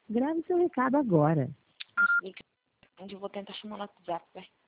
Grave seu recado agora. Onde eu vou tentar chamar no WhatsApp, vai.